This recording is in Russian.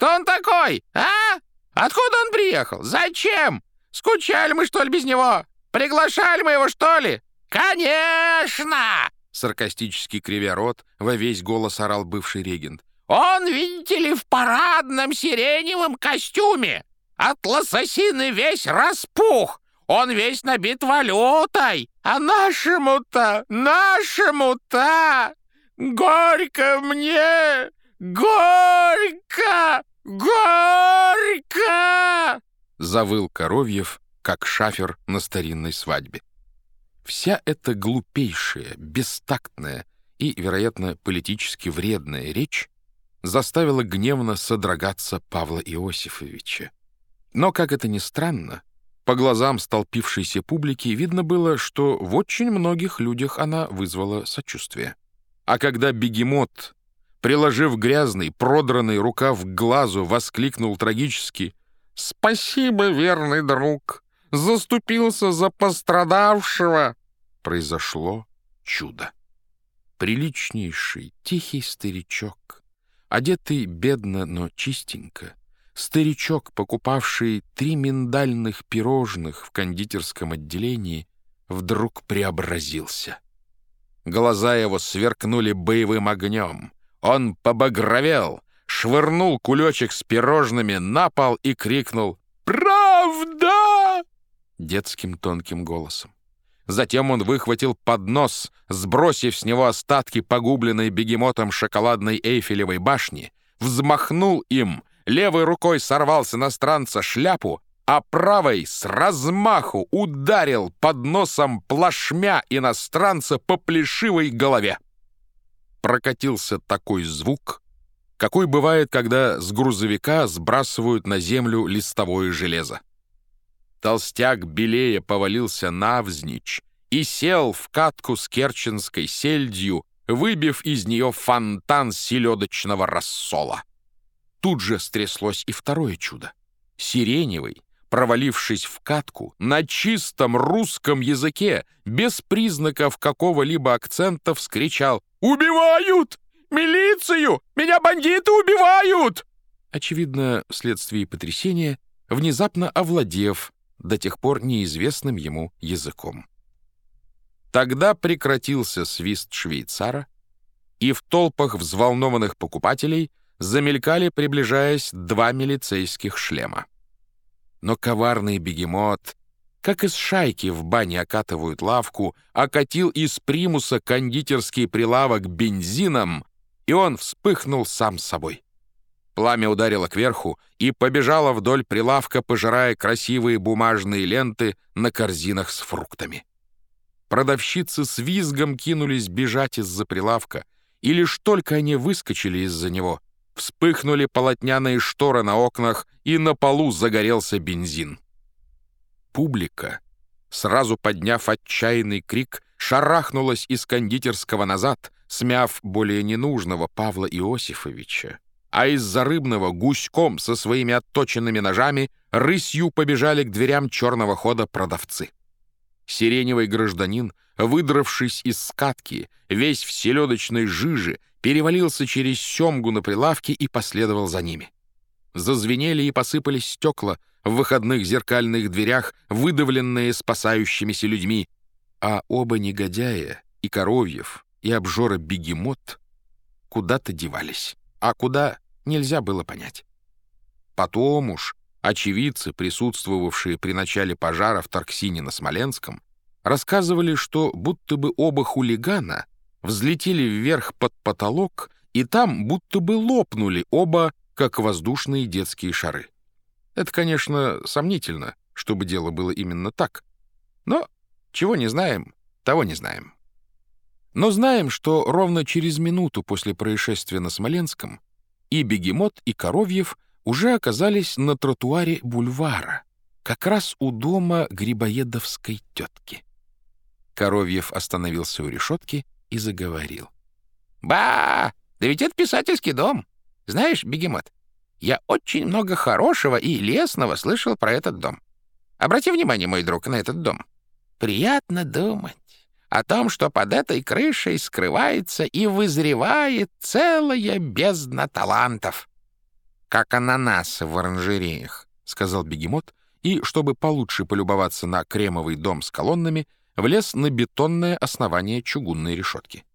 Кто он такой, а? Откуда он приехал? Зачем? Скучали мы, что ли, без него? Приглашали мы его, что ли? Конечно!» Саркастически кривя рот, во весь голос орал бывший регент. «Он, видите ли, в парадном сиреневом костюме. От лососины весь распух. Он весь набит валютой. А нашему-то, горько мне, горько, горько!» Завыл Коровьев, как шафер на старинной свадьбе. Вся эта глупейшая, бестактная и, вероятно, политически вредная речь заставила гневно содрогаться Павла Иосифовича. Но, как это ни странно, по глазам столпившейся публики видно было, что в очень многих людях она вызвала сочувствие. А когда бегемот, приложив грязный, продранный рукав к глазу, воскликнул трагически: «Спасибо, верный друг! Заступился за пострадавшего!» Произошло чудо. Приличнейший, тихий старичок, одетый бедно, но чистенько, старичок, покупавший 3 миндальных пирожных в кондитерском отделении, вдруг преобразился. Глаза его сверкнули боевым огнем. Он побагровел, швырнул кулечек с пирожными на пол и крикнул: «Правда!» детским тонким голосом. Затем он выхватил поднос, сбросив с него остатки погубленной бегемотом шоколадной Эйфелевой башни, взмахнул им, левой рукой сорвал с иностранца шляпу, а правой с размаху ударил подносом плашмя иностранца по плешивой голове. Прокатился такой звук, какой бывает, когда с грузовика сбрасывают на землю листовое железо. Толстяк белее повалился навзничь и сел в катку с керченской сельдью, выбив из нее фонтан селедочного рассола. Тут же стряслось и второе чудо. Сиреневый, провалившись в катку, на чистом русском языке, без признаков какого-либо акцента, вскричал: «Убивают! Милицию! Меня бандиты убивают!» Очевидно, вследствие потрясения, внезапно овладев до тех пор неизвестным ему языком. Тогда прекратился свист швейцара, и в толпах взволнованных покупателей замелькали, приближаясь, 2 милицейских шлема. Но коварный бегемот, как из шайки в бане окатывают лавку, окатил из примуса кондитерский прилавок бензином, и он вспыхнул сам собой. Пламя ударило кверху и побежало вдоль прилавка, пожирая красивые бумажные ленты на корзинах с фруктами. Продавщицы с визгом кинулись бежать из-за прилавка, и лишь только они выскочили из-за него, вспыхнули полотняные шторы на окнах, и на полу загорелся бензин. Публика, сразу подняв отчаянный крик, шарахнулась из кондитерского назад, смяв более ненужного Павла Иосифовича, а из-за рыбного гуськом со своими отточенными ножами рысью побежали к дверям черного хода продавцы. Сиреневый гражданин, выдравшись из скатки, весь в селедочной жиже, перевалился через семгу на прилавке и последовал за ними. Зазвенели и посыпались стекла в выходных зеркальных дверях, выдавленные спасающимися людьми, а оба негодяя, и Коровьев, и обжора бегемот, куда-то девались, а куда — нельзя было понять. Потом уж очевидцы, присутствовавшие при начале пожара в Тарксине на Смоленском, рассказывали, что будто бы оба хулигана взлетели вверх под потолок, и там будто бы лопнули оба, как воздушные детские шары. Это, конечно, сомнительно, чтобы дело было именно так. Но чего не знаем, того не знаем. Но знаем, что ровно через минуту после происшествия на Смоленском и бегемот, и Коровьев уже оказались на тротуаре бульвара, как раз у дома грибоедовской тетки. Коровьев остановился у решетки и заговорил. «Ба! Да ведь это писательский дом. Знаешь, бегемот, я очень много хорошего и лестного слышал про этот дом. Обрати внимание, мой друг, на этот дом. Приятно думать о том, что под этой крышей скрывается и вызревает целая бездна талантов. как ананасы в оранжереях», — сказал бегемот, и, чтобы получше полюбоваться на кремовый дом с колоннами, влез на бетонное основание чугунной решетки.